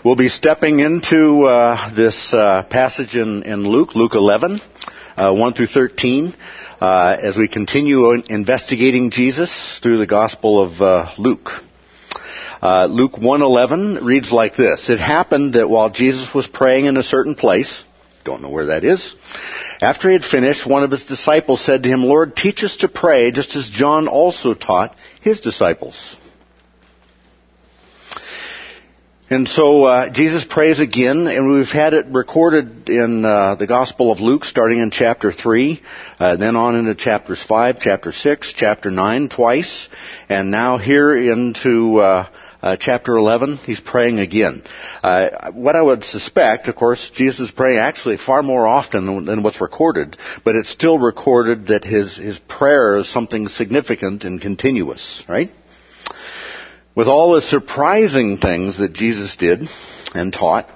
We'll be stepping into this passage in Luke 11, 1 through 13, as we continue investigating Jesus through the Gospel of Luke. Luke 1:11 reads like this: It happened that while Jesus was praying in a certain place, don't know where that is, after he had finished, one of his disciples said to him, Lord, teach us to pray, just as John also taught his disciples. And so Jesus prays again, and we've had it recorded in the Gospel of Luke, starting in chapter 3, then on into chapters 5, chapter 6, chapter 9 twice, and now here into chapter 11, he's praying again. What I would suspect, of course, Jesus is praying actually far more often than what's recorded, but it's still recorded that his prayer is something significant and continuous, right? With all the surprising things that Jesus did and taught,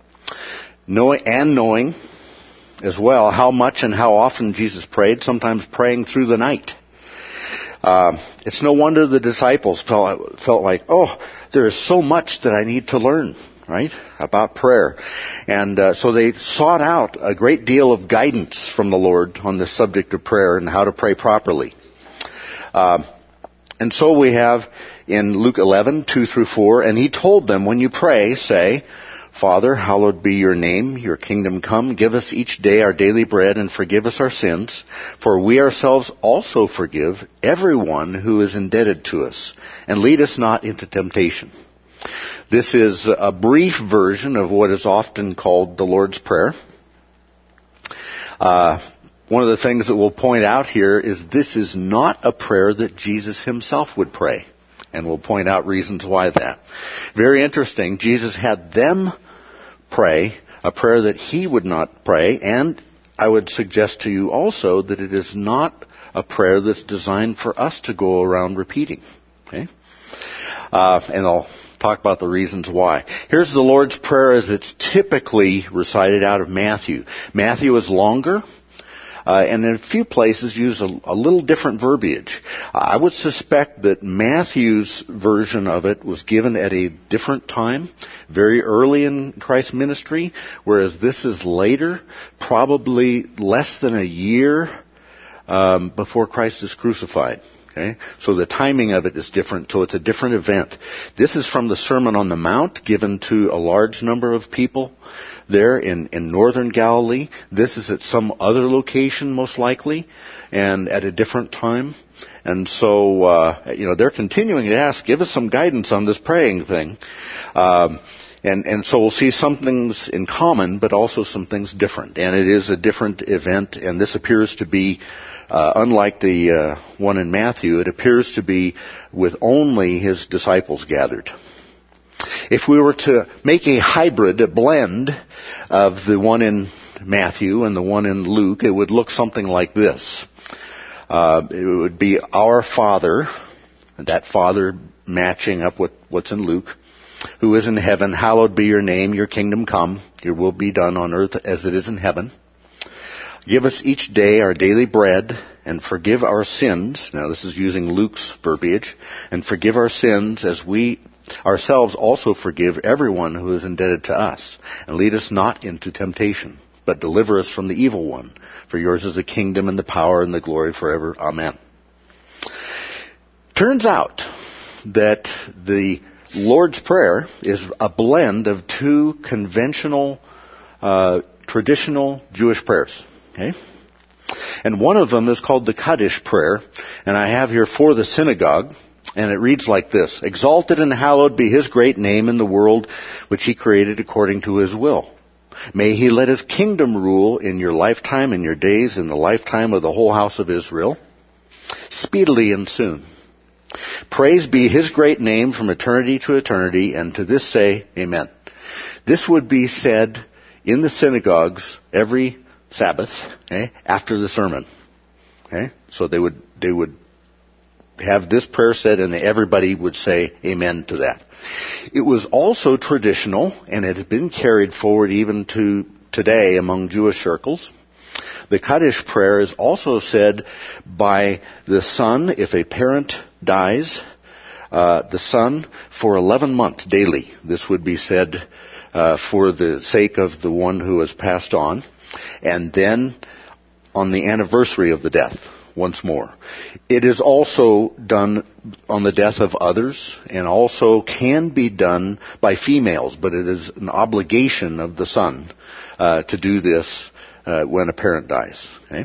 knowing as well how much and how often Jesus prayed, sometimes praying through the night. It's no wonder the disciples felt like, there is so much that I need to learn, right, about prayer. And so they sought out a great deal of guidance from the Lord on the subject of prayer and how to pray properly. And so we have in Luke 11, 2 through 4, and he told them, when you pray, say, Father, hallowed be your name, your kingdom come, give us each day our daily bread and forgive us our sins, for we ourselves also forgive everyone who is indebted to us, and lead us not into temptation. This is a brief version of what is often called the Lord's Prayer. One of the things that we'll point out here is this is not a prayer that Jesus himself would pray. And we'll point out reasons why that. Very interesting. Jesus had them pray a prayer that he would not pray. And I would suggest to you also that it is not a prayer that's designed for us to go around repeating. Okay? And I'll talk about the reasons why. Here's the Lord's Prayer as it's typically recited out of Matthew. Matthew is longer. And in a few places use a little different verbiage. I would suspect that Matthew's version of it was given at a different time, very early in Christ's ministry, whereas this is later, probably less than a year before Christ is crucified. Okay? So the timing of it is different, so it's a different event. This is from the Sermon on the Mount, given to a large number of people there in northern Galilee. This is at some other location, most likely, and at a different time. And so, they're continuing to ask, give us some guidance on this praying thing. And so we'll see some things in common, but also some things different. And it is a different event, and this appears to be unlike the one in Matthew, it appears to be with only his disciples gathered. If we were to make a hybrid, a blend of the one in Matthew and the one in Luke, it would look something like this. It would be our Father, that Father matching up with what's in Luke, who is in heaven, hallowed be your name, your kingdom come, your will be done on earth as it is in heaven. Give us each day our daily bread, and forgive our sins. Now this is using Luke's verbiage. And forgive our sins as we ourselves also forgive everyone who is indebted to us. And lead us not into temptation, but deliver us from the evil one. For yours is the kingdom and the power and the glory forever. Amen. Turns out that the Lord's Prayer is a blend of two conventional, traditional Jewish prayers. Okay? And one of them is called the Kaddish prayer, and I have here for the synagogue, and it reads like this: Exalted and hallowed be his great name in the world which he created according to his will. May he let his kingdom rule in your lifetime, in your days, in the lifetime of the whole house of Israel, speedily and soon. Praise be his great name from eternity to eternity, and to this say, Amen. This would be said in the synagogues every Sabbath, after the sermon. Okay? So they would have this prayer said, and everybody would say amen to that. It was also traditional, and it had been carried forward even to today among Jewish circles. The Kaddish prayer is also said by the son if a parent dies, the Son for 11 months daily. This would be said for the sake of the one who has passed on. And then on the anniversary of the death, once more. It is also done on the death of others, and also can be done by females, but it is an obligation of the son to do this when a parent dies. Okay?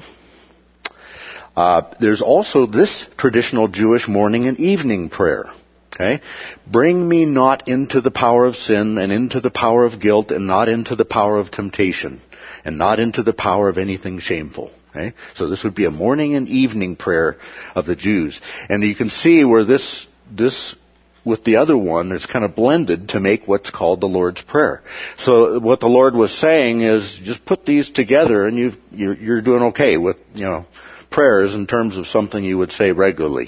There's also this traditional Jewish morning and evening prayer. Okay? Bring me not into the power of sin, and into the power of guilt, and not into the power of temptation, and not into the power of anything shameful. Okay? So this would be a morning and evening prayer of the Jews. And you can see where this with the other one is kind of blended to make what's called the Lord's Prayer. So what the Lord was saying is, just put these together and you're doing okay with, prayers in terms of something you would say regularly.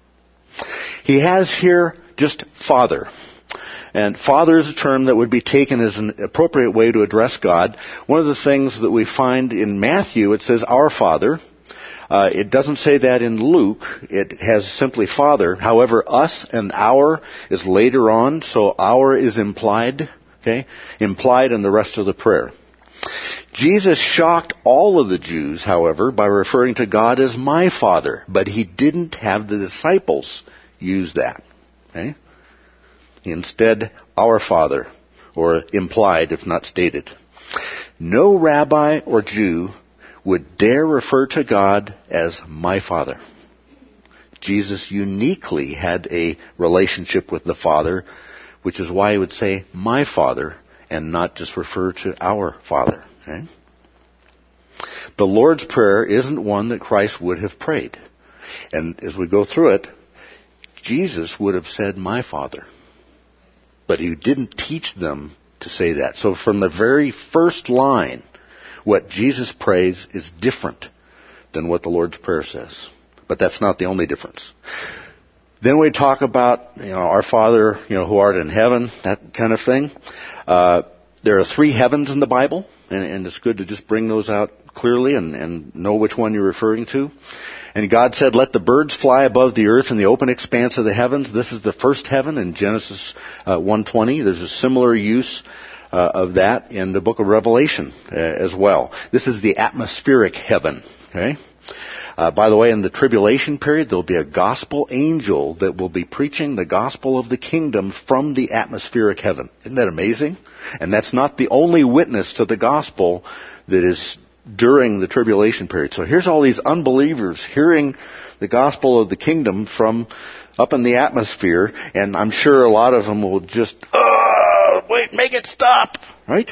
He has here just Father. And Father is a term that would be taken as an appropriate way to address God. One of the things that we find in Matthew, it says our Father. It doesn't say that in Luke. It has simply Father. However, us and our is later on, so our is implied. Okay? Implied in the rest of the prayer. Jesus shocked all of the Jews, however, by referring to God as my Father. But he didn't have the disciples use that. Okay? Instead, our Father, or implied if not stated. No rabbi or Jew would dare refer to God as my Father. Jesus uniquely had a relationship with the Father, which is why he would say my Father and not just refer to our Father. Okay? The Lord's Prayer isn't one that Christ would have prayed. And as we go through it, Jesus would have said my Father. But he didn't teach them to say that. So from the very first line, what Jesus prays is different than what the Lord's Prayer says. But that's not the only difference. Then we talk about, our Father, who art in heaven, that kind of thing. There are 3 heavens in the Bible, and it's good to just bring those out clearly and know which one you're referring to. And God said, let the birds fly above the earth in the open expanse of the heavens. This is the first heaven in Genesis 1:20. There's a similar use of that in the book of Revelation as well. This is the atmospheric heaven. Okay? By the way, in the tribulation period, there'll be a gospel angel that will be preaching the gospel of the kingdom from the atmospheric heaven. Isn't that amazing? And that's not the only witness to the gospel that is during the tribulation period. So here's all these unbelievers hearing the gospel of the kingdom from up in the atmosphere, and I'm sure a lot of them will just, wait, make it stop, right?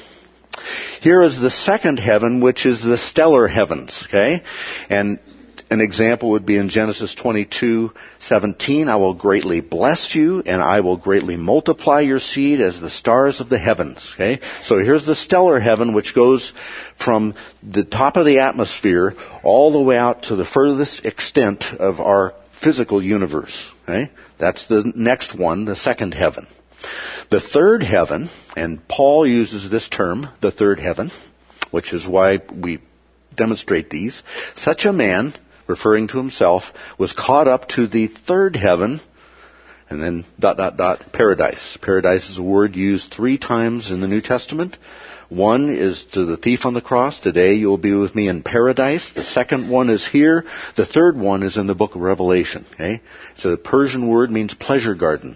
Here is the second heaven, which is the stellar heavens, okay? And an example would be in Genesis 22:17, I will greatly bless you, and I will greatly multiply your seed as the stars of the heavens, okay? So here's the stellar heaven, which goes from the top of the atmosphere all the way out to the furthest extent of our physical universe, okay? That's the next one, the second heaven. The third heaven, and Paul uses this term, the third heaven, which is why we demonstrate these. Such a man, referring to himself, was caught up to the third heaven, and then ... paradise. Paradise is a word used 3 times in the New Testament. One is to the thief on the cross, today you will be with me in paradise. The second one is here. The third one is in the book of Revelation. Okay? It's a Persian word, means pleasure garden.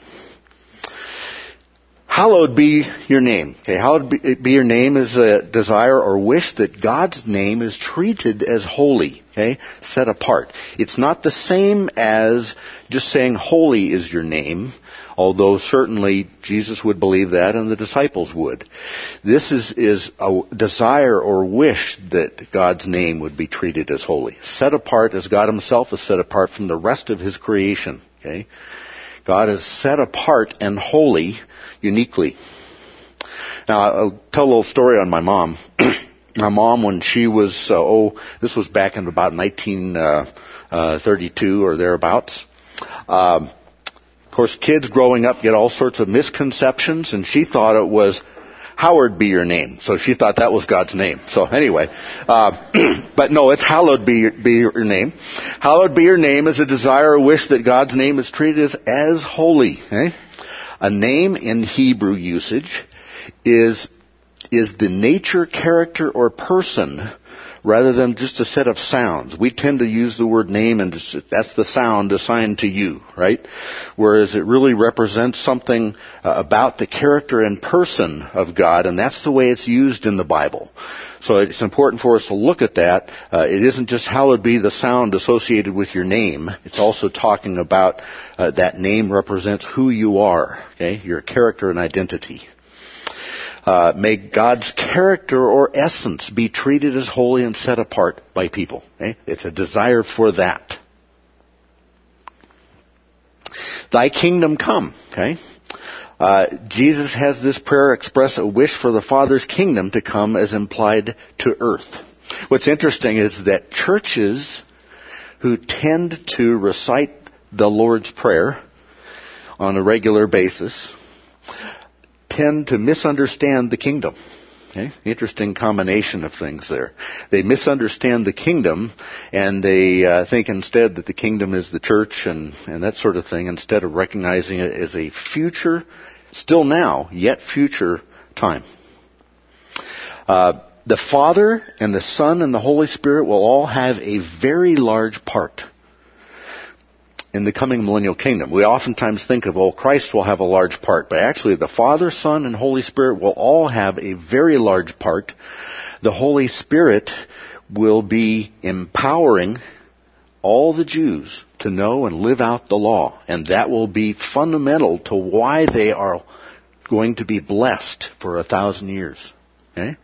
Hallowed be your name. Okay, hallowed be your name is a desire or wish that God's name is treated as holy. Okay, set apart. It's not the same as just saying holy is your name, although certainly Jesus would believe that and the disciples would. This is a desire or wish that God's name would be treated as holy. Set apart as God himself is set apart from the rest of his creation. Okay, God is set apart and holy uniquely. Now, I'll tell a little story on my mom. My mom, when she was, this was back in about 1932 or thereabouts. Of course, kids growing up get all sorts of misconceptions, and she thought it was Howard be your name. So she thought that was God's name. So anyway, but no, it's hallowed be your name. Hallowed be your name is a desire or wish that God's name is treated as holy. Okay? A name in Hebrew usage is the nature, character, or person rather than just a set of sounds. We tend to use the word name and that's the sound assigned to you, right? Whereas it really represents something about the character and person of God, and that's the way it's used in the Bible. So it's important for us to look at that. It isn't just hallowed be the sound associated with your name. It's also talking about that name represents who you are, okay? Your character and identity. May God's character or essence be treated as holy and set apart by people. Okay? It's a desire for that. Thy kingdom come. Okay? Jesus has this prayer express a wish for the Father's kingdom to come as implied to earth. What's interesting is that churches who tend to recite the Lord's Prayer on a regular basis tend to misunderstand the kingdom. Okay? Interesting combination of things there. They misunderstand the kingdom and they think instead that the kingdom is the church and that sort of thing, instead of recognizing it as a future, still now, yet future time. The Father and the Son and the Holy Spirit will all have a very large part in the coming millennial kingdom. We oftentimes think of, Christ will have a large part, but actually the Father, Son, and Holy Spirit will all have a very large part. The Holy Spirit will be empowering all the Jews to know and live out the law, and that will be fundamental to why they are going to be blessed for 1,000 years. Okay?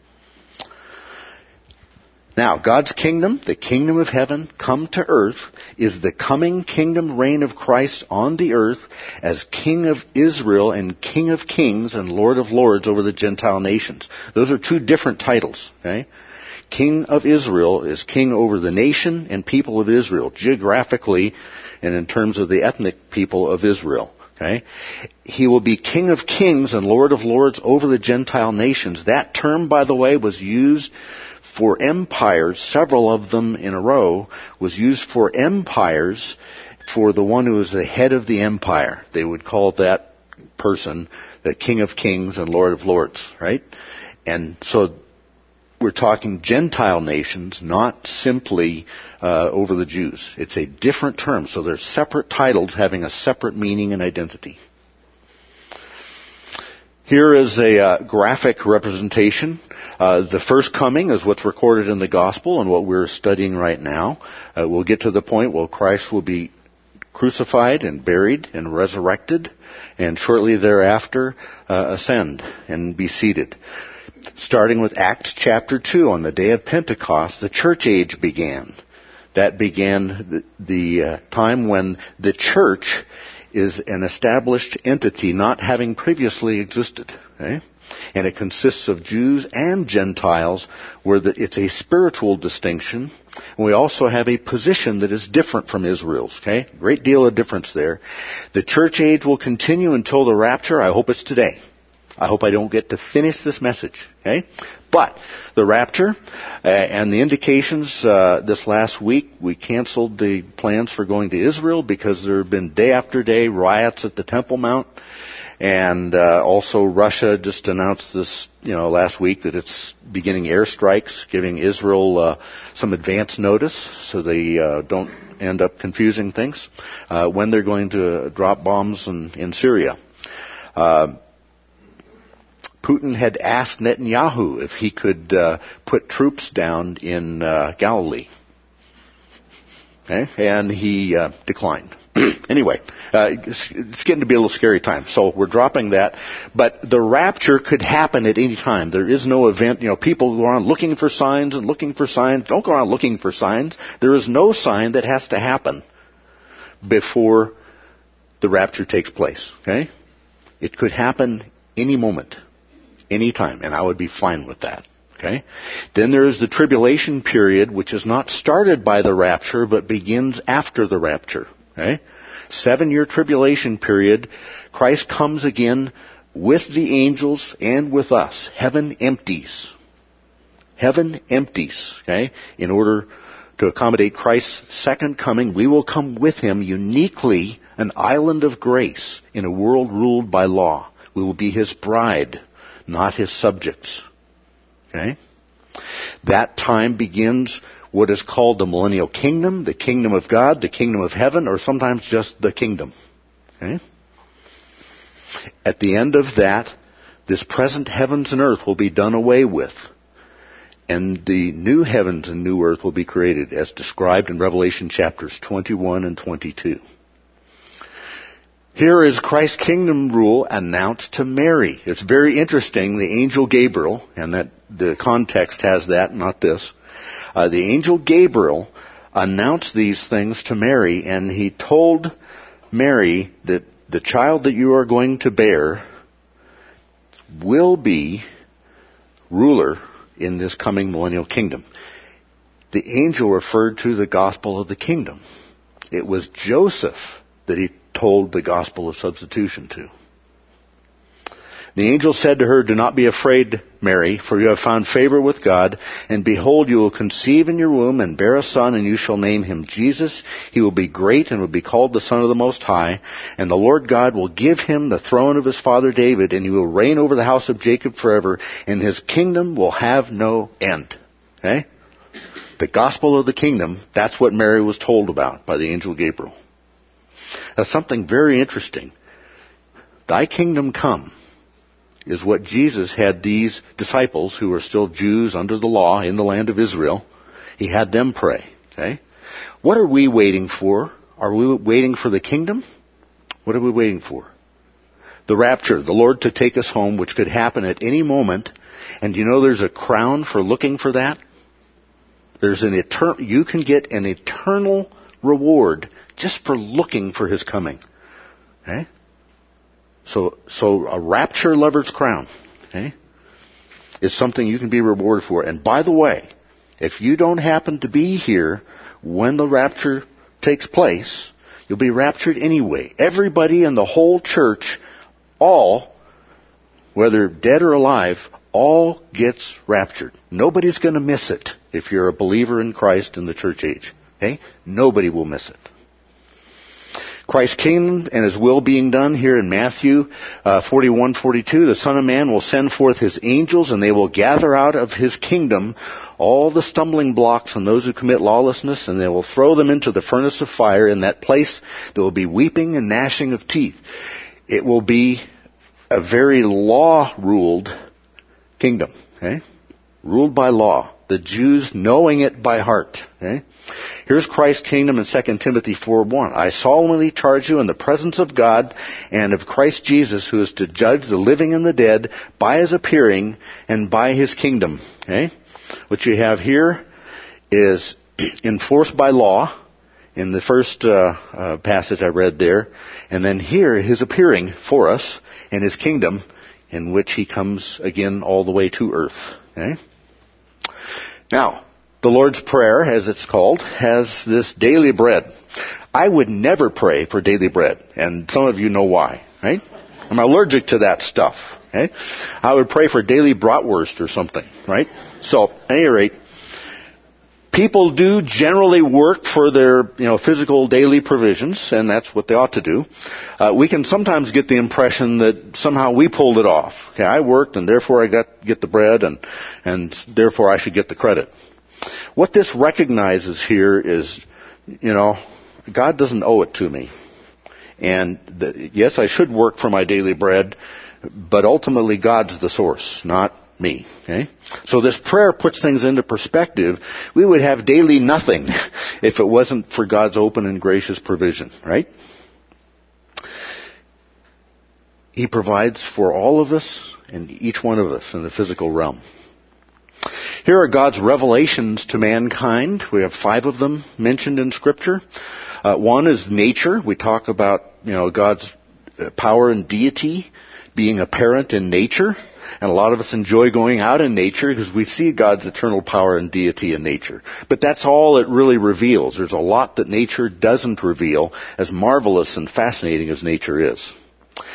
Now, God's kingdom, the kingdom of heaven, come to earth, is the coming kingdom reign of Christ on the earth as King of Israel and King of kings and Lord of lords over the Gentile nations. Those are two different titles. Okay? King of Israel is king over the nation and people of Israel, geographically and in terms of the ethnic people of Israel. Okay? He will be King of kings and Lord of lords over the Gentile nations. That term, by the way, was used for empires, several of them in a row, was used for empires for the one who was the head of the empire. They would call that person the King of Kings and Lord of Lords, right? And so we're talking Gentile nations, not simply over the Jews. It's a different term, so they're separate titles having a separate meaning and identity. Here is a graphic representation. The first coming is what's recorded in the gospel and what we're studying right now. We'll get to the point where Christ will be crucified and buried and resurrected, and shortly thereafter ascend and be seated. Starting with Acts chapter 2, on the day of Pentecost, the church age began. That began the time when the church is an established entity not having previously existed. Okay? And it consists of Jews and Gentiles, where it's a spiritual distinction. And we also have a position that is different from Israel's. Okay? Great deal of difference there. The church age will continue until the rapture. I hope it's today. I hope I don't get to finish this message. Okay? But the rapture and the indications this last week, we canceled the plans for going to Israel because there have been day after day riots at the Temple Mount. And also Russia just announced this, last week that it's beginning airstrikes, giving Israel some advance notice so they don't end up confusing things when they're going to drop bombs in Syria. Putin had asked Netanyahu if he could put troops down in Galilee. Okay? And he declined. Anyway, it's getting to be a little scary time, so we're dropping that. But the rapture could happen at any time. There is no event. People go around looking for signs and looking for signs. Don't go around looking for signs. There is no sign that has to happen before the rapture takes place. Okay? It could happen any moment, any time, and I would be fine with that. Okay? Then there is the tribulation period, which is not started by the rapture, but begins after the rapture. Okay? 7-year tribulation period. Christ comes again with the angels and with us. Heaven empties. Heaven empties, okay? In order to accommodate Christ's second coming, we will come with him uniquely, an island of grace in a world ruled by law. We will be his bride, not his subjects. Okay? That time begins what is called the millennial kingdom, the kingdom of God, the kingdom of heaven, or sometimes just the kingdom. Okay? At the end of that, this present heavens and earth will be done away with. And the new heavens and new earth will be created as described in Revelation chapters 21 and 22. Here is Christ's kingdom rule announced to Mary. It's very interesting. The angel Gabriel, and that the context has that, not this. The angel Gabriel announced these things to Mary, and he told Mary that the child that you are going to bear will be ruler in this coming millennial kingdom. The angel referred to the gospel of the kingdom. It was Joseph that he told the gospel of substitution to. The angel said to her, "Do not be afraid, Mary, for you have found favor with God, and behold, you will conceive in your womb and bear a son, and you shall name him Jesus. He will be great and will be called the Son of the Most High, and the Lord God will give him the throne of his father David, and he will reign over the house of Jacob forever, and his kingdom will have no end." Okay? The gospel of the kingdom, that's what Mary was told about by the angel Gabriel. Now, something very interesting. Thy kingdom come is what Jesus had these disciples who were still Jews under the law in the land of Israel. He had them pray. Okay? What are we waiting for? Are we waiting for the kingdom? What are we waiting for? The rapture, the Lord to take us home, which could happen at any moment. And you know there's a crown for looking for that? There's you can get an eternal reward just for looking for his coming. Okay? So a rapture lover's crown, okay, is something you can be rewarded for. And by the way, if you don't happen to be here when the rapture takes place, you'll be raptured anyway. Everybody in the whole church, all, whether dead or alive, all gets raptured. Nobody's going to miss it if you're a believer in Christ in the church age. Okay? Nobody will miss it. Christ's kingdom and his will being done here in Matthew 41:42. The Son of Man will send forth his angels, and they will gather out of his kingdom all the stumbling blocks on those who commit lawlessness, and they will throw them into the furnace of fire. In that place there will be weeping and gnashing of teeth. It will be a very law-ruled kingdom, okay? Ruled by law. The Jews knowing it by heart, okay? Here's Christ's kingdom in 2 Timothy 4:1. I solemnly charge you in the presence of God and of Christ Jesus, who is to judge the living and the dead by his appearing and by his kingdom. Okay? What you have here is enforced by law in the first passage I read there. And then here, his appearing for us and his kingdom in which he comes again all the way to earth. Okay? Now, the Lord's Prayer, as it's called, has this daily bread. I would never pray for daily bread, and some of you know why, right? I'm allergic to that stuff, okay? I would pray for daily bratwurst or something, right? So, at any rate, people do generally work for their, physical daily provisions, and that's what they ought to do. We can sometimes get the impression that somehow we pulled it off. Okay, I worked, and therefore I get the bread, and therefore I should get the credit. What this recognizes here is, God doesn't owe it to me. And yes, I should work for my daily bread, but ultimately God's the source, not me. Okay? So this prayer puts things into perspective. We would have daily nothing if it wasn't for God's open and gracious provision, right? He provides for all of us and each one of us in the physical realm. Here are God's revelations to mankind. We have 5 of them mentioned in Scripture. One is nature. We talk about, God's power and deity being apparent in nature. And a lot of us enjoy going out in nature because we see God's eternal power and deity in nature. But that's all it really reveals. There's a lot that nature doesn't reveal, as marvelous and fascinating as nature is.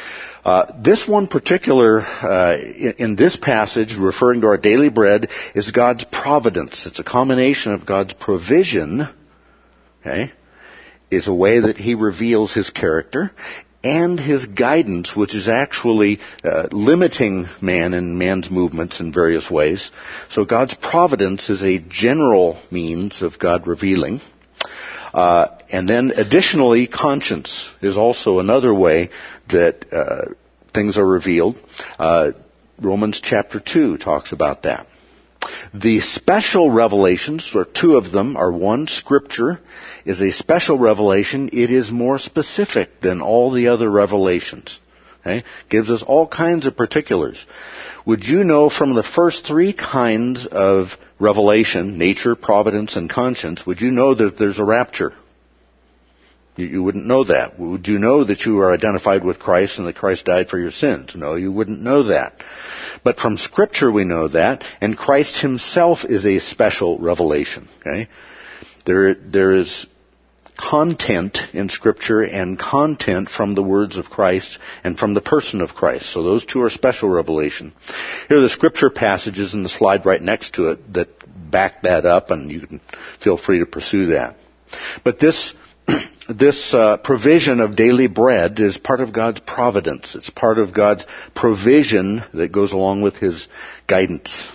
This one particular, in this passage, referring to our daily bread, is God's providence. It's a combination of God's provision, okay, is a way that He reveals His character, and His guidance, which is actually limiting man and man's movements in various ways. So God's providence is a general means of God revealing. And then additionally, conscience is also another way that things are revealed. Romans chapter 2 talks about that. The special revelations, or two of them, are one, Scripture is a special revelation. It is more specific than all the other revelations. Okay? Gives us all kinds of particulars. Would you know from the first three kinds of revelation, nature, providence, and conscience, would you know that there's a rapture? You wouldn't know that. Would you know that you are identified with Christ and that Christ died for your sins? No, you wouldn't know that. But from Scripture we know that, and Christ Himself is a special revelation. Okay? There is content in Scripture and content from the words of Christ and from the person of Christ. So those two are special revelation. Here are the Scripture passages in the slide right next to it that back that up, and you can feel free to pursue that. But this provision of daily bread is part of God's providence. It's part of God's provision that goes along with His guidance.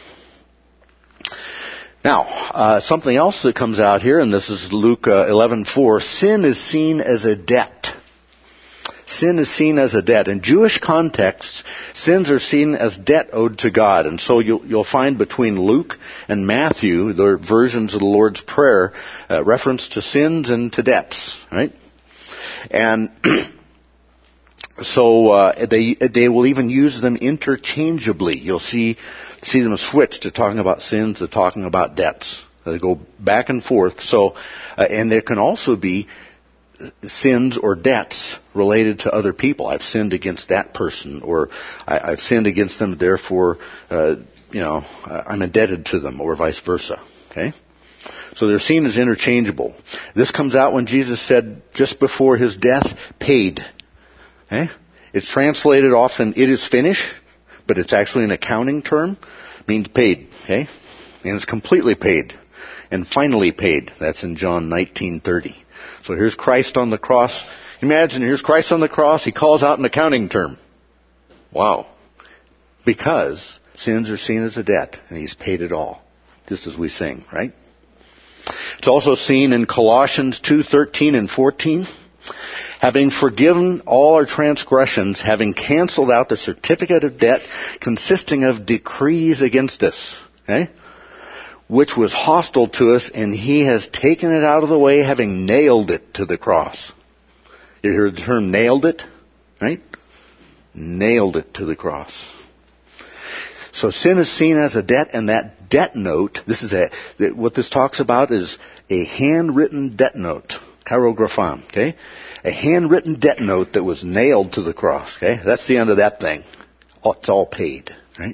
Now, something else that comes out here, and this is Luke 11:4. Sin is seen as a debt. Sin is seen as a debt. In Jewish contexts, sins are seen as debt owed to God. And so you'll find between Luke and Matthew, the versions of the Lord's Prayer, reference to sins and to debts, right? And so they will even use them interchangeably. You'll see them switch to talking about sins, to talking about debts. They go back and forth. So, and there can also be sins or debts related to other people. I've sinned against that person, or I've sinned against them, therefore, I'm indebted to them, or vice versa. Okay? So they're seen as interchangeable. This comes out when Jesus said, just before His death, paid. Okay? It's translated often, it is finished, but it's actually an accounting term. It means paid. Okay? And it's completely paid. And finally paid. That's in John 19:30. So here's Christ on the cross. Imagine, here's Christ on the cross. He calls out an accounting term. Wow. Because sins are seen as a debt, and He's paid it all. Just as we sing, right? It's also seen in Colossians 2:13 and 14. Having forgiven all our transgressions, having canceled out the certificate of debt consisting of decrees against us. Okay? Which was hostile to us, and He has taken it out of the way, having nailed it to the cross. You hear the term nailed it? Right? Nailed it to the cross. So sin is seen as a debt, and that debt note, what this talks about is a handwritten debt note. Chirographan, okay? A handwritten debt note that was nailed to the cross, okay? That's the end of that thing. It's all paid, right?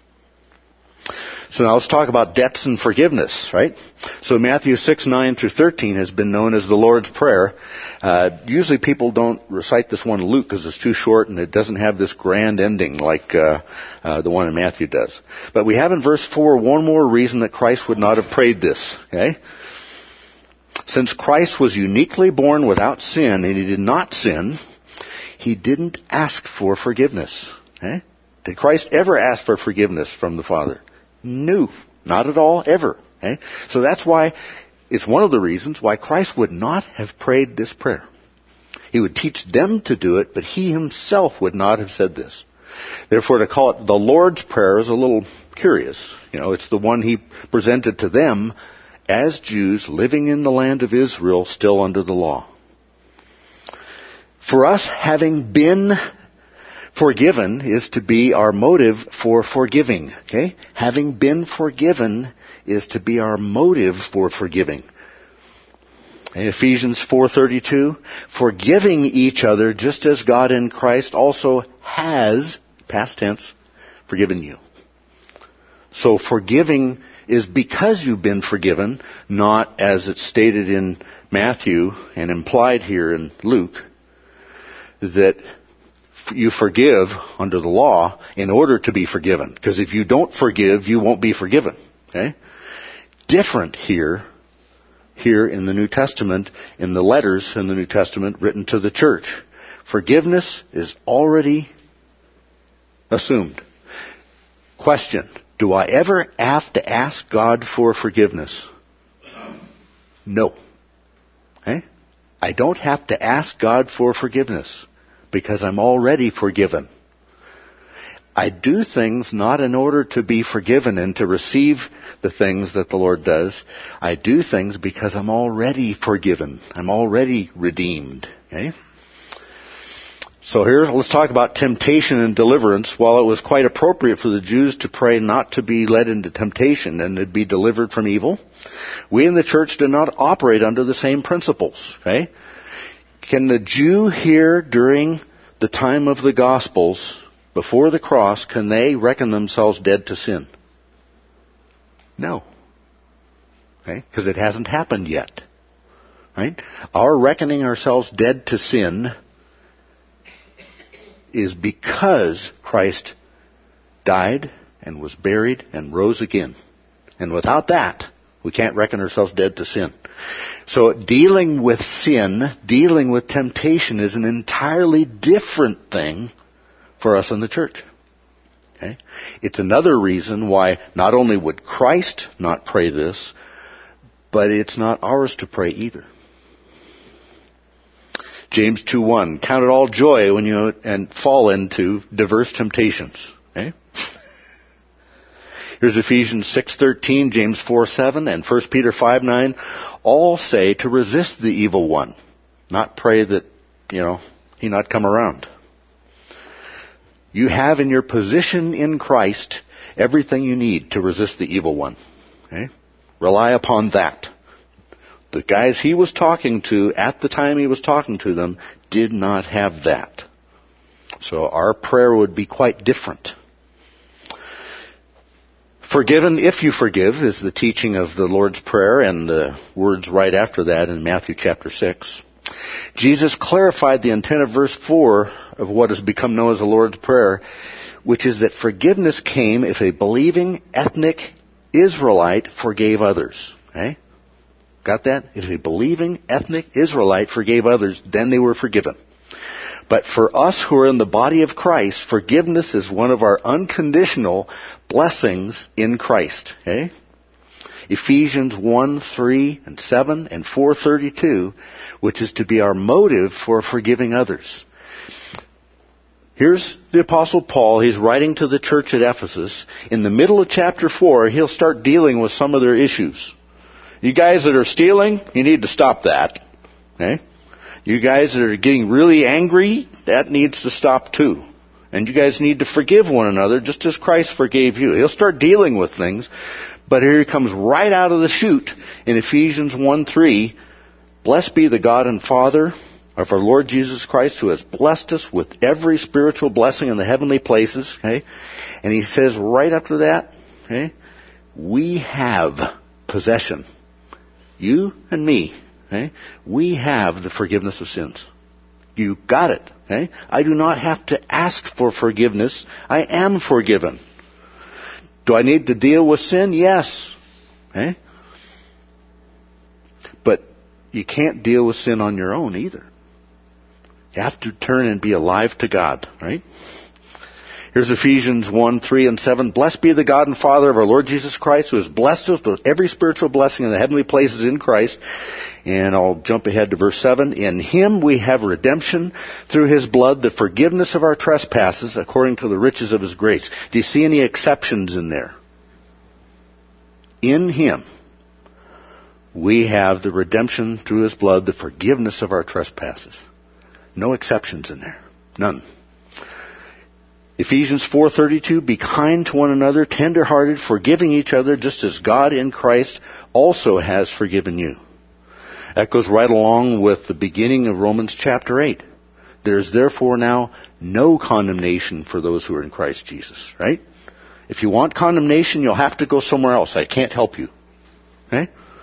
So now let's talk about debts and forgiveness, right? So Matthew 6:9 through 13 has been known as the Lord's Prayer. Usually people don't recite this one in Luke because it's too short and it doesn't have this grand ending like the one in Matthew does. But we have in verse 4 one more reason that Christ would not have prayed this, okay? Since Christ was uniquely born without sin and He did not sin, He didn't ask for forgiveness. Okay? Did Christ ever ask for forgiveness from the Father? No, not at all, ever. Okay? So that's why, it's one of the reasons why Christ would not have prayed this prayer. He would teach them to do it, but He Himself would not have said this. Therefore, to call it the Lord's Prayer is a little curious. It's the one He presented to them as Jews living in the land of Israel, still under the law. For us, having been forgiven is to be our motive for forgiving. Okay? Having been forgiven is to be our motive for forgiving. In Ephesians 4:32, forgiving each other just as God in Christ also has, past tense, forgiven you. So forgiving is because you've been forgiven, not as it's stated in Matthew and implied here in Luke, that you forgive under the law in order to be forgiven. Because if you don't forgive, you won't be forgiven. Okay? Different here in the New Testament, in the letters in the New Testament written to the church. Forgiveness is already assumed. Question: do I ever have to ask God for forgiveness? No. Okay? I don't have to ask God for forgiveness because I'm already forgiven. I do things not in order to be forgiven and to receive the things that the Lord does. I do things because I'm already forgiven. I'm already redeemed. Okay? So here, let's talk about temptation and deliverance. While it was quite appropriate for the Jews to pray not to be led into temptation and to be delivered from evil, we in the church do not operate under the same principles. Okay? Can the Jew here during the time of the Gospels, before the cross, can they reckon themselves dead to sin? No. Okay? Because it hasn't happened yet. Right? Our reckoning ourselves dead to sin is because Christ died and was buried and rose again. And without that, we can't reckon ourselves dead to sin. So dealing with sin, dealing with temptation is an entirely different thing for us in the church. Okay? It's another reason why not only would Christ not pray this, but it's not ours to pray either. James 2:1, count it all joy when you fall into diverse temptations. Okay? Here's Ephesians 6:13, James 4:7, and 1 Peter 5:9. All say to resist the evil one, not pray that, he not come around. You have in your position in Christ everything you need to resist the evil one. Okay? Rely upon that. The guys he was talking to at the time he was talking to them did not have that. So our prayer would be quite different. Forgiven if you forgive is the teaching of the Lord's Prayer and the words right after that in Matthew chapter 6. Jesus clarified the intent of verse 4 of what has become known as the Lord's Prayer, which is that forgiveness came if a believing ethnic Israelite forgave others. Okay? Got that? If a believing ethnic Israelite forgave others, then they were forgiven. But for us who are in the body of Christ, forgiveness is one of our unconditional blessings in Christ. Okay? Ephesians 1:3 and 7 and 4:32, which is to be our motive for forgiving others. Here's the Apostle Paul. He's writing to the church at Ephesus. In the middle of chapter 4, he'll start dealing with some of their issues. You guys that are stealing, you need to stop that. Okay? You guys that are getting really angry, that needs to stop too. And you guys need to forgive one another just as Christ forgave you. He'll start dealing with things. But here he comes right out of the chute in Ephesians 1:3. Blessed be the God and Father of our Lord Jesus Christ, who has blessed us with every spiritual blessing in the heavenly places. Okay? And he says right after that, okay, we have possession. You and me. Okay? We have the forgiveness of sins. You got it. Okay? I do not have to ask for forgiveness. I am forgiven. Do I need to deal with sin? Yes. Okay? But you can't deal with sin on your own either. You have to turn and be alive to God. Right? Here's Ephesians 1:3 and 7. Blessed be the God and Father of our Lord Jesus Christ, who has blessed us with every spiritual blessing in the heavenly places in Christ. And I'll jump ahead to verse 7. In Him we have redemption through His blood, the forgiveness of our trespasses, according to the riches of His grace. Do you see any exceptions in there? In Him we have the redemption through His blood, the forgiveness of our trespasses. No exceptions in there. None. Ephesians 4:32, be kind to one another, tender-hearted, forgiving each other, just as God in Christ also has forgiven you. That goes right along with the beginning of Romans chapter 8. There is therefore now no condemnation for those who are in Christ Jesus. Right? If you want condemnation, you'll have to go somewhere else. I can't help you. Okay?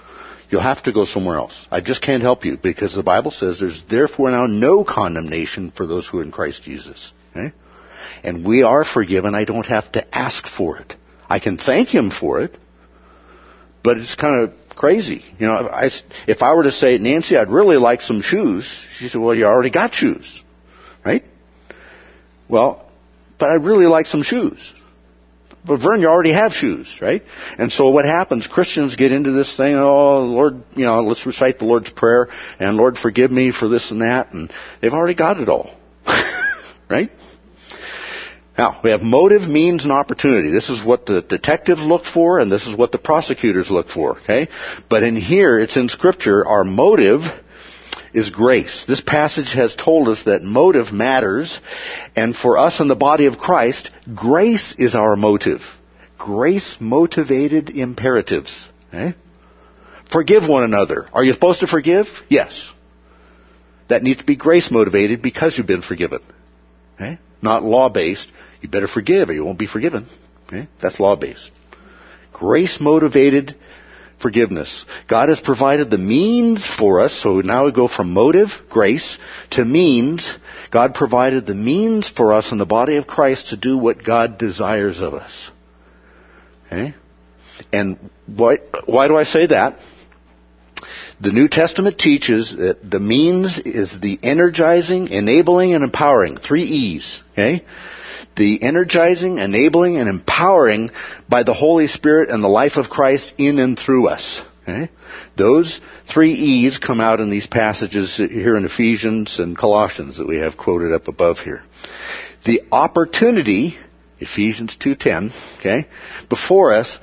You'll have to go somewhere else. I just can't help you because the Bible says there's therefore now no condemnation for those who are in Christ Jesus. Okay? And we are forgiven. I don't have to ask for it. I can thank Him for it, but it's kind of crazy. You know, if I were to say, Nancy, I'd really like some shoes, she said, well, you already got shoes, right? Well, but I'd really like some shoes. But Vern, you already have shoes, right? And so what happens, Christians get into this thing, oh, Lord, you know, let's recite the Lord's Prayer, and Lord, forgive me for this and that, and they've already got it all. Right? Now, we have motive, means, and opportunity. This is what the detectives look for, and this is what the prosecutors look for, okay? But in here, it's in Scripture, our motive is grace. This passage has told us that motive matters, and for us in the body of Christ, grace is our motive. Grace-motivated imperatives. Okay? Forgive one another. Are you supposed to forgive? Yes. That needs to be grace-motivated because you've been forgiven. Okay? Not law-based. You better forgive or you won't be forgiven. Okay? That's law-based. Grace-motivated forgiveness. God has provided the means for us, so now we go from motive, grace, to means. God provided the means for us in the body of Christ to do what God desires of us. Okay? And why do I say that? The New Testament teaches that the means is the energizing, enabling, and empowering. 3 E's. Okay? The energizing, enabling, and empowering by the Holy Spirit and the life of Christ in and through us. Okay? Those 3 E's come out in these passages here in Ephesians and Colossians that we have quoted up above here. The opportunity, Ephesians 2:10, okay, before us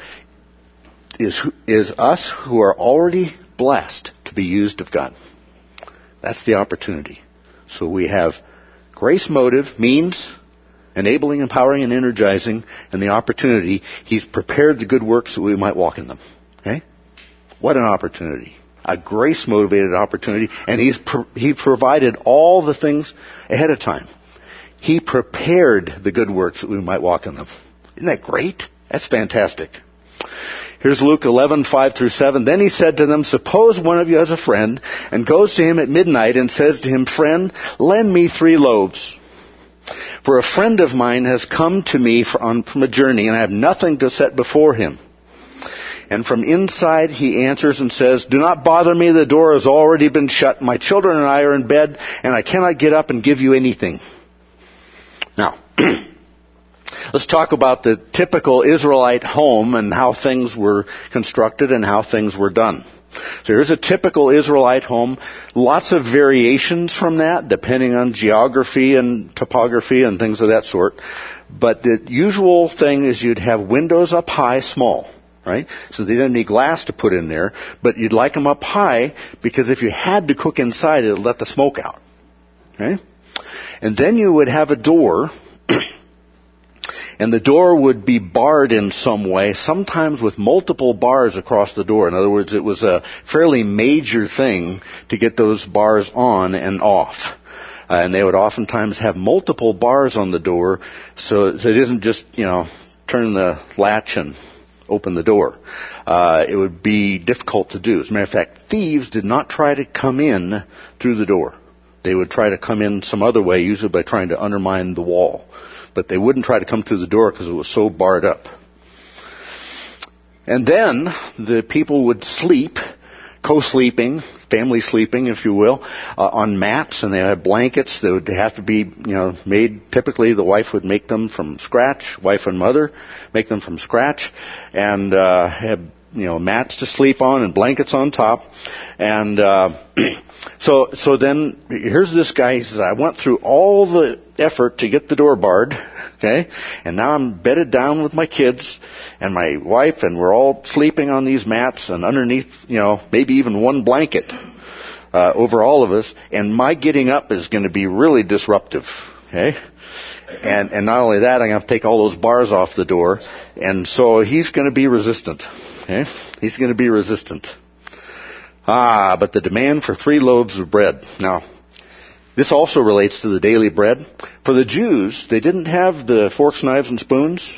is us who are already blessed to be used of God. That's the opportunity. So we have grace motive, means, enabling, empowering, and energizing, and the opportunity. He's prepared the good works that we might walk in them. Okay? What an opportunity. A grace-motivated opportunity. And He provided all the things ahead of time. He prepared the good works that we might walk in them. Isn't that great? That's fantastic. Here's Luke 11:5-7. Then He said to them, suppose one of you has a friend and goes to him at midnight and says to him, friend, lend me 3 loaves. For a friend of mine has come to me from a journey, and I have nothing to set before him. And from inside he answers and says, do not bother me, the door has already been shut. My children and I are in bed, and I cannot get up and give you anything. Now, let's talk about the typical Israelite home and how things were constructed and how things were done. So here's a typical Israelite home. Lots of variations from that, depending on geography and topography and things of that sort. But the usual thing is you'd have windows up high, small, right? So they didn't need glass to put in there, but you'd like them up high because if you had to cook inside, it would let the smoke out. Okay? And then you would have a door, and the door would be barred in some way, sometimes with multiple bars across the door. In other words, it was a fairly major thing to get those bars on and off. And they would oftentimes have multiple bars on the door, so it isn't just, turn the latch and open the door. It would be difficult to do. As a matter of fact, thieves did not try to come in through the door. They would try to come in some other way, usually by trying to undermine the wall. But they wouldn't try to come through the door because it was so barred up. And then the people would sleep, co-sleeping, family sleeping, if you will, on mats, and they had blankets that would have to be, made. Typically, the wife would make them from scratch, wife and mother make them from scratch, and have mats to sleep on and blankets on top. And so then here's this guy. He says, I went through all the effort to get the door barred, okay, and now I'm bedded down with my kids and my wife, and we're all sleeping on these mats and underneath, maybe even one blanket over all of us, and my getting up is going to be really disruptive, okay? And not only that, I'm going to have to take all those bars off the door, and so he's going to be resistant, okay? He's going to be resistant. But the demand for 3 loaves of bread. Now, this also relates to the daily bread. For the Jews, they didn't have the forks, knives, and spoons.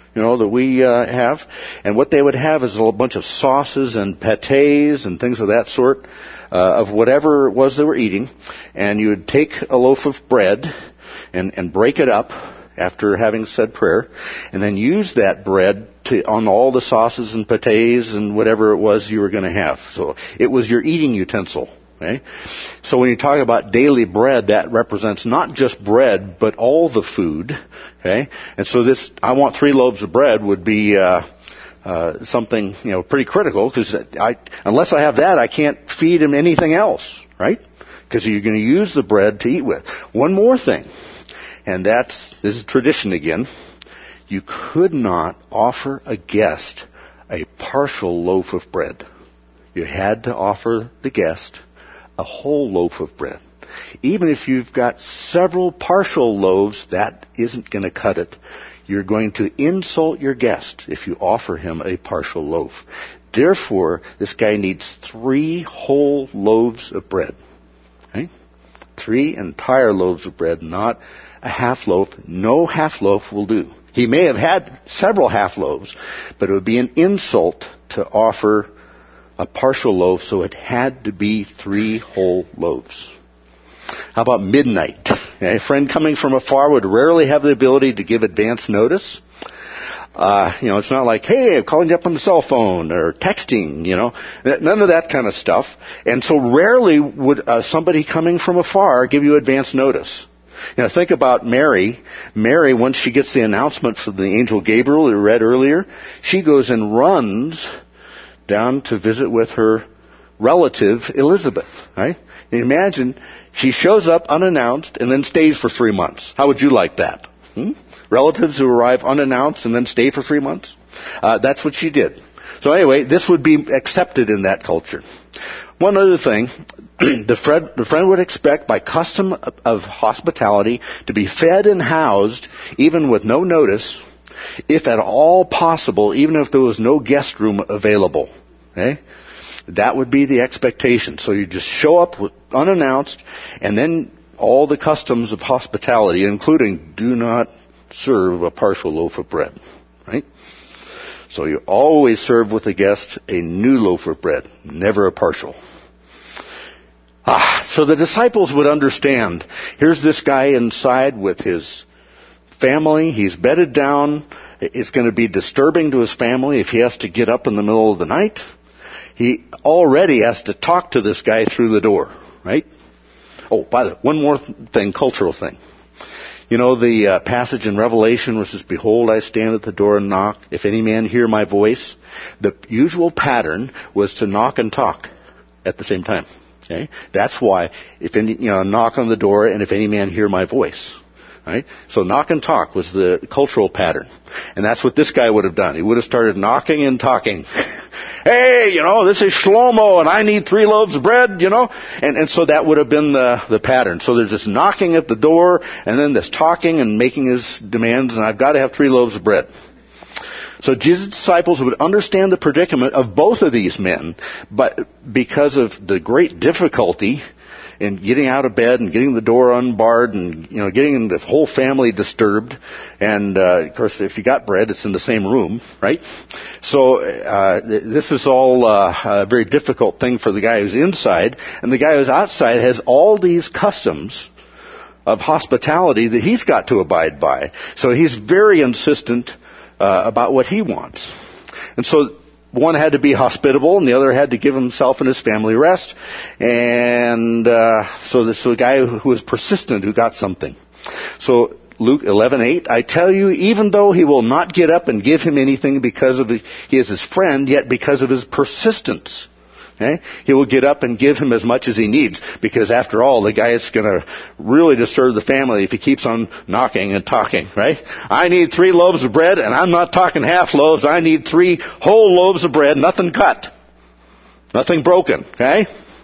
that we have. And what they would have is a bunch of sauces and pâtés and things of that sort, of whatever it was they were eating. And you would take a loaf of bread and break it up after having said prayer, and then use that bread on all the sauces and pâtés and whatever it was you were going to have. So it was your eating utensil. Okay? So when you talk about daily bread, that represents not just bread, but all the food. Okay? And so this, I want 3 loaves of bread would be something pretty critical, because unless I have that, I can't feed him anything else, right? Because you're going to use the bread to eat with. One more thing, and this is tradition again. You could not offer a guest a partial loaf of bread. You had to offer the guest a whole loaf of bread. Even if you've got several partial loaves, that isn't going to cut it. You're going to insult your guest if you offer him a partial loaf. Therefore, this guy needs 3 whole loaves of bread. Okay? 3 entire loaves of bread, not a half loaf. No half loaf will do. He may have had several half loaves, but it would be an insult to offer a partial loaf, so it had to be 3 whole loaves. How about midnight? A friend coming from afar would rarely have the ability to give advance notice. It's not like, hey, I'm calling you up on the cell phone or texting, none of that kind of stuff. And so rarely would somebody coming from afar give you advance notice. Think about Mary. Mary, once she gets the announcement from the angel Gabriel that we read earlier, she goes and runs down to visit with her relative Elizabeth, right? And imagine she shows up unannounced and then stays for 3 months. How would you like that? Relatives who arrive unannounced and then stay for 3 months? That's what she did. So anyway, this would be accepted in that culture. One other thing, the friend would expect by custom of hospitality to be fed and housed even with no notice, if at all possible, even if there was no guest room available. Okay? That would be the expectation. So you just show up unannounced, and then all the customs of hospitality, including do not serve a partial loaf of bread. Right? So you always serve with the guest a new loaf of bread, never a partial. So the disciples would understand. Here's this guy inside with his family. He's bedded down. It's going to be disturbing to his family if he has to get up in the middle of the night. He already has to talk to this guy through the door, right? Oh, by the way, one more thing, cultural thing. The passage in Revelation where it says, behold, I stand at the door and knock. If any man hear my voice. The usual pattern was to knock and talk at the same time. Okay? That's why, if any, knock on the door, and if any man hear my voice. Right? So knock and talk was the cultural pattern. And that's what this guy would have done. He would have started knocking and talking. Hey, this is Shlomo, and I need 3 loaves of bread, And so that would have been the pattern. So there's this knocking at the door, and then this talking and making his demands, and I've got to have 3 loaves of bread. So Jesus' disciples would understand the predicament of both of these men, but because of the great difficulty in getting out of bed and getting the door unbarred and, getting the whole family disturbed. And, of course, if you got bread, it's in the same room, right? So, this is all a very difficult thing for the guy who's inside. And the guy who's outside has all these customs of hospitality that he's got to abide by. So he's very insistent about what he wants. And so one had to be hospitable, and the other had to give himself and his family rest. And so this was a guy who was persistent, who got something. So Luke 11:8, I tell you, even though he will not get up and give him anything because he is his friend, yet because of his persistence, okay, he will get up and give him as much as he needs. Because after all, the guy is going to really disturb the family if he keeps on knocking and talking, right? I need 3 loaves of bread, and I'm not talking half loaves. I need 3 whole loaves of bread, nothing cut, nothing broken, okay?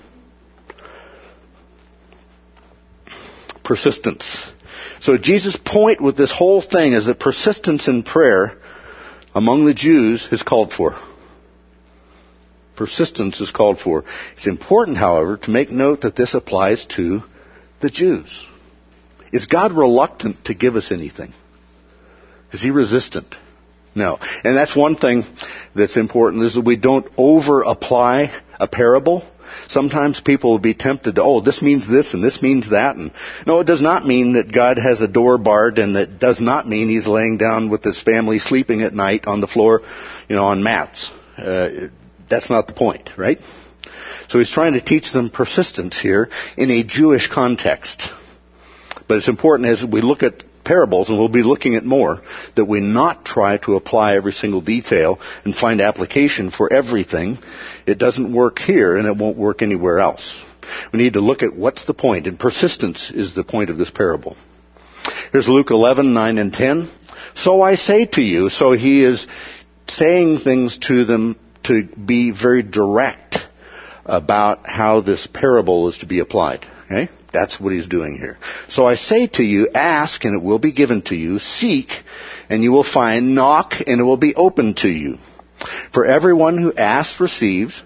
Persistence. So Jesus' point with this whole thing is that persistence in prayer among the Jews is called for. Persistence is called for. It's important, however, to make note that this applies to the Jews. Is God reluctant to give us anything? Is he resistant? No. And that's one thing that's important, is that we don't over-apply a parable. Sometimes people will be tempted to, this means this and this means that. And no, it does not mean that God has a door barred, and it does not mean He's laying down with His family sleeping at night on the floor, on mats. That's not the point, right? So He's trying to teach them persistence here in a Jewish context. But it's important as we look at parables, and we'll be looking at more, that we not try to apply every single detail and find application for everything. It doesn't work here, and it won't work anywhere else. We need to look at what's the point, and persistence is the point of this parable. Here's Luke 11, 9 and 10. So I say to you, so He is saying things to them to be very direct about how this parable is to be applied. Okay? That's what He's doing here. So I say to you, ask and it will be given to you. Seek and you will find. Knock and it will be opened to you. For everyone who asks receives,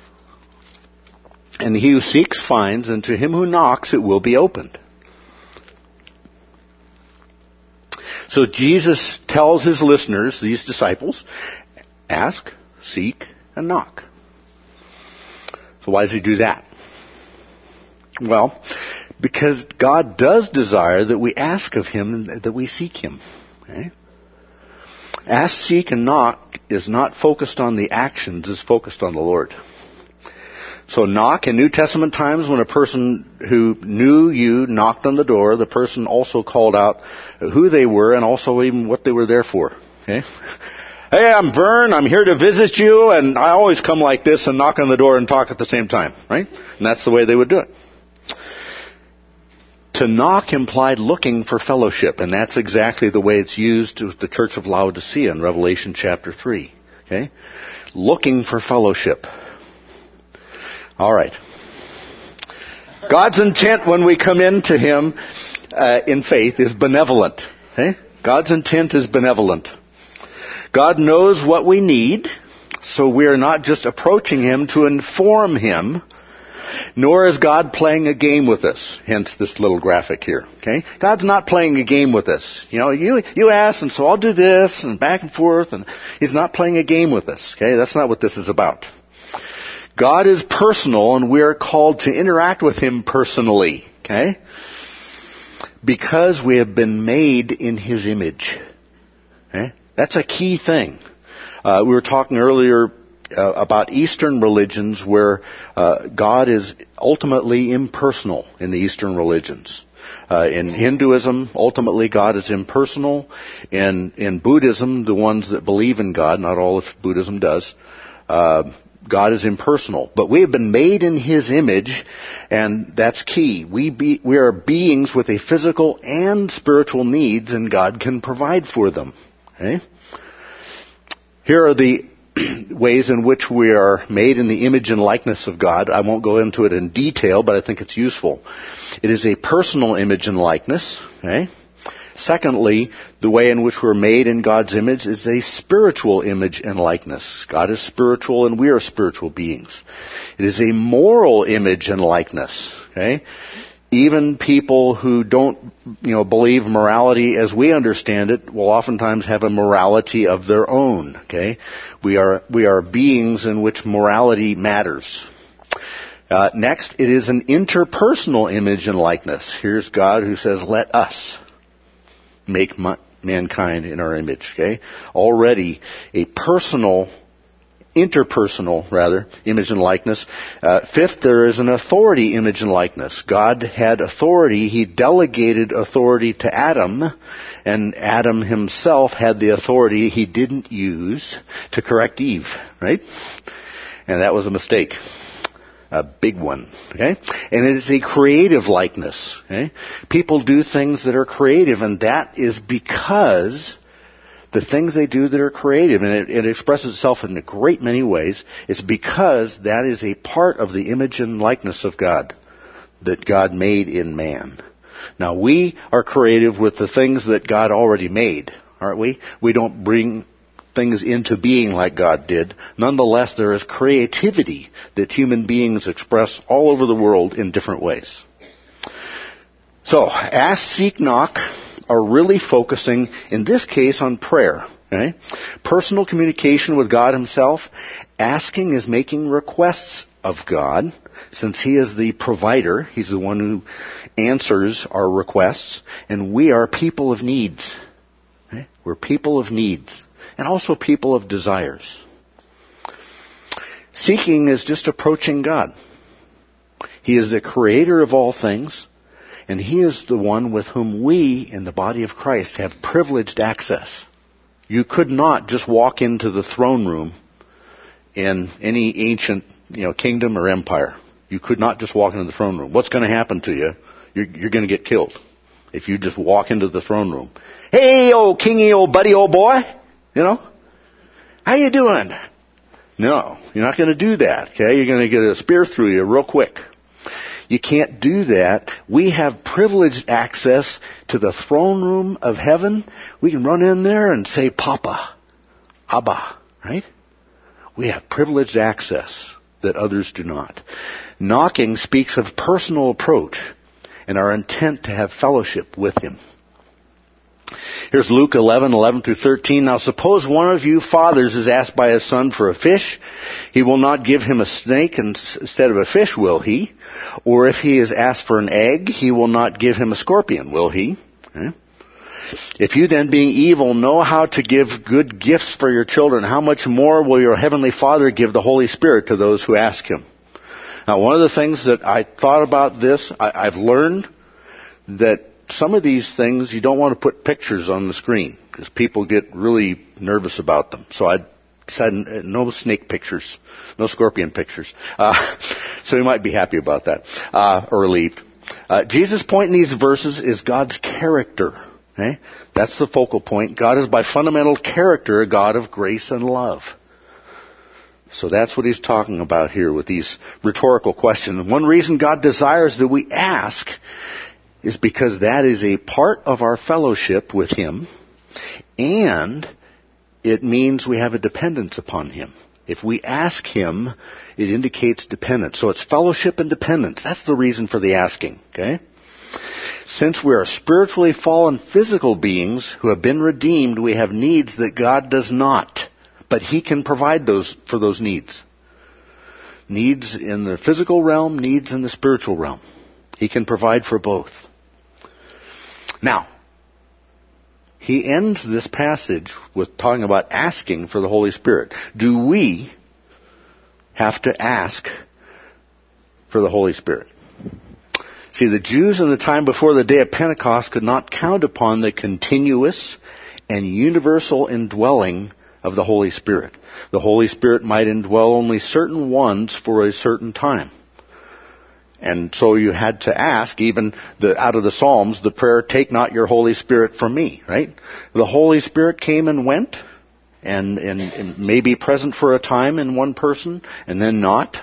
and he who seeks finds, and to him who knocks it will be opened. So Jesus tells His listeners, these disciples, ask, seek, and knock. So why does He do that? Well, because God does desire that we ask of Him and that we seek Him. Okay? Ask, seek, and knock is not focused on the actions, it's focused on the Lord. So knock, in New Testament times, when a person who knew you knocked on the door, the person also called out who they were and also even what they were there for. Okay? Hey, I'm Vern, I'm here to visit you, and I always come like this and knock on the door and talk at the same time, right? And that's the way they would do it. To knock implied looking for fellowship, and that's exactly the way it's used with the church of Laodicea in Revelation chapter 3. Okay? Looking for fellowship. All right. God's intent when we come into Him in faith is benevolent. Okay? God's intent is benevolent. God knows what we need, so we are not just approaching Him to inform Him, nor is God playing a game with us. Hence this little graphic here. Okay? God's not playing a game with us. You ask, and so I'll do this, and back and forth, and He's not playing a game with us. Okay? That's not what this is about. God is personal, and we are called to interact with Him personally. Okay? Because we have been made in His image. Okay? That's a key thing. We were talking earlier about Eastern religions where God is ultimately impersonal in the Eastern religions. In Hinduism, ultimately God is impersonal. In Buddhism, the ones that believe in God, not all of Buddhism does, God is impersonal. But we have been made in His image, and that's key. We are beings with a physical and spiritual needs, and God can provide for them. Okay? Here are the ways in which we are made in the image and likeness of God. I won't go into it in detail, but I think it's useful. It is a personal image and likeness. Okay? Secondly, the way in which we're made in God's image is a spiritual image and likeness. God is spiritual and we are spiritual beings. It is a moral image and likeness. Okay? Even people who don't, believe morality as we understand it will oftentimes have a morality of their own. Okay? We are beings in which morality matters. Next, it is an interpersonal image and likeness. Here's God who says, "Let us make mankind in our image." Okay? Already a interpersonal image and likeness. Fifth, there is an authority image and likeness. God had authority. He delegated authority to Adam, and Adam himself had the authority he didn't use to correct Eve, right? And that was a mistake. A big one. Okay? And it is a creative likeness. Okay? People do things that are creative, and that is because the things they do that are creative, and it expresses itself in a great many ways, is because that is a part of the image and likeness of God that God made in man. Now, we are creative with the things that God already made, aren't we? We don't bring things into being like God did. Nonetheless, there is creativity that human beings express all over the world in different ways. So, ask, seek, knock are really focusing, in this case, on prayer. Okay? Personal communication with God himself. Asking is making requests of God. Since he is the provider, he's the one who answers our requests. And we are people of needs. Okay? We're people of needs. And also people of desires. Seeking is just approaching God. He is the creator of all things. And he is the one with whom we, in the body of Christ, have privileged access. You could not just walk into the throne room in any ancient, kingdom or empire. You could not just walk into the throne room. What's going to happen to you? You're going to get killed if you just walk into the throne room. Hey, old kingy, old buddy, old boy, how you doing? No, you're not going to do that. Okay, you're going to get a spear through you real quick. You can't do that. We have privileged access to the throne room of heaven. We can run in there and say, Papa, Abba, right? We have privileged access that others do not. Knocking speaks of personal approach and our intent to have fellowship with him. Here's Luke 11:11 through 13. Now suppose one of you fathers is asked by his son for a fish. He will not give him a snake instead of a fish, will he? Or if he is asked for an egg, he will not give him a scorpion, will he? Okay. If you then, being evil, know how to give good gifts for your children, how much more will your heavenly Father give the Holy Spirit to those who ask him? Now, one of the things that I thought about this, I've learned that some of these things you don't want to put pictures on the screen because people get really nervous about them. So I said no snake pictures, no scorpion pictures. So you might be happy about that, or relieved. Jesus' point in these verses is God's character. Okay? That's the focal point. God is by fundamental character a God of grace and love. So that's what he's talking about here with these rhetorical questions. One reason God desires that we ask is because that is a part of our fellowship with him, and it means we have a dependence upon him. If we ask him, it indicates dependence. So it's fellowship and dependence. That's the reason for the asking. Okay? Since we are spiritually fallen physical beings who have been redeemed, we have needs that God does not. But he can provide those for those needs. Needs in the physical realm, needs in the spiritual realm. He can provide for both. Now, he ends this passage with talking about asking for the Holy Spirit. Do we have to ask for the Holy Spirit? See, the Jews in the time before the day of Pentecost could not count upon the continuous and universal indwelling of the Holy Spirit. The Holy Spirit might indwell only certain ones for a certain time. And so you had to ask, even out of the Psalms, the prayer, take not your Holy Spirit from me, right? The Holy Spirit came and went, and may be present for a time in one person, and then not.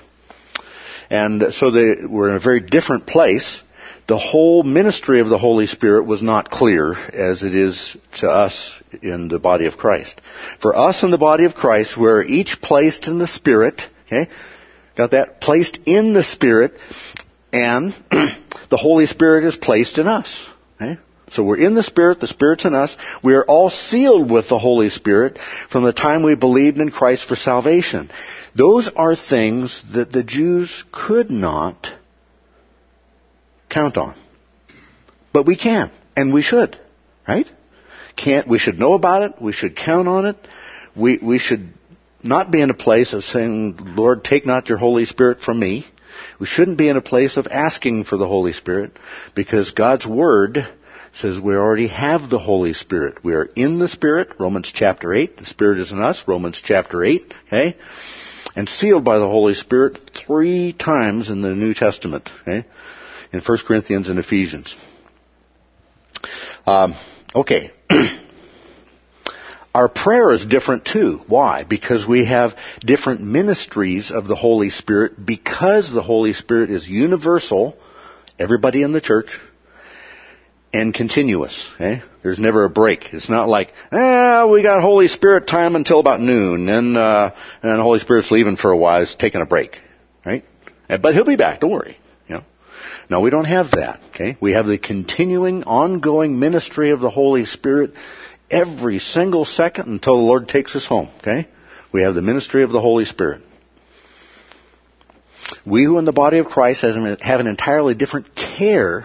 And so they were in a very different place. The whole ministry of the Holy Spirit was not clear as it is to us in the body of Christ. For us in the body of Christ, we're each placed in the Spirit, okay? Got that? Placed in the Spirit, and the Holy Spirit is placed in us. Okay? So we're in the Spirit's in us. We are all sealed with the Holy Spirit from the time we believed in Christ for salvation. Those are things that the Jews could not count on. But we can, and we should, right? We should know about it. We should count on it. We should not be in a place of saying, Lord, take not your Holy Spirit from me. We shouldn't be in a place of asking for the Holy Spirit, because God's Word says we already have the Holy Spirit. We are in the Spirit, Romans chapter 8. The Spirit is in us, Romans chapter 8. Okay? And sealed by the Holy Spirit 3 times in the New Testament. Okay? In 1 Corinthians and Ephesians. Okay. Our prayer is different too. Why? Because we have different ministries of the Holy Spirit, because the Holy Spirit is universal, everybody in the church, and continuous. Okay? There's never a break. It's not like, we got Holy Spirit time until about noon, and the Holy Spirit's leaving for a while, he's taking a break. Right? But he'll be back, don't worry. No, we don't have that. Okay? We have the continuing, ongoing ministry of the Holy Spirit every single second until the Lord takes us home. Okay? We have the ministry of the Holy Spirit. We who in the body of Christ have an entirely different character,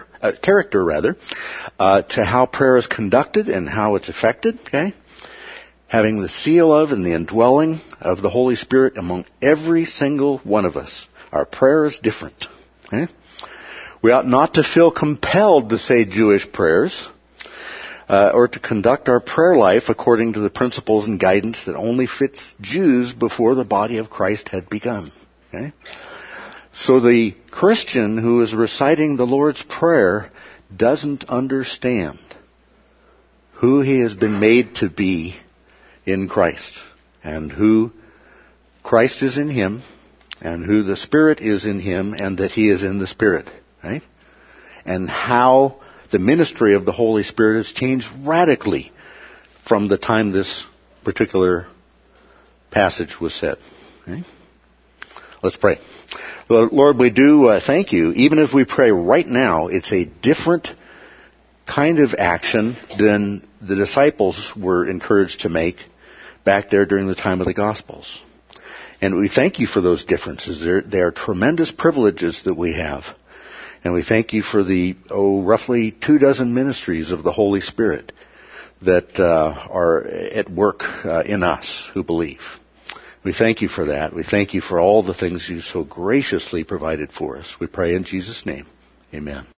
to how prayer is conducted and how it's effected. Okay? Having the seal of and the indwelling of the Holy Spirit among every single one of us. Our prayer is different. Okay? We ought not to feel compelled to say Jewish prayers or to conduct our prayer life according to the principles and guidance that only fits Jews before the body of Christ had begun. Okay? So the Christian who is reciting the Lord's Prayer doesn't understand who he has been made to be in Christ, and who Christ is in him, and who the Spirit is in him, and that he is in the Spirit. Right? And how the ministry of the Holy Spirit has changed radically from the time this particular passage was said. Okay? Let's pray. Lord, we do thank you. Even as we pray right now, it's a different kind of action than the disciples were encouraged to make back there during the time of the Gospels. And we thank you for those differences. They are tremendous privileges that we have. And we thank you for the, roughly 24 ministries of the Holy Spirit that are at work in us who believe. We thank you for that. We thank you for all the things you so graciously provided for us. We pray in Jesus' name. Amen.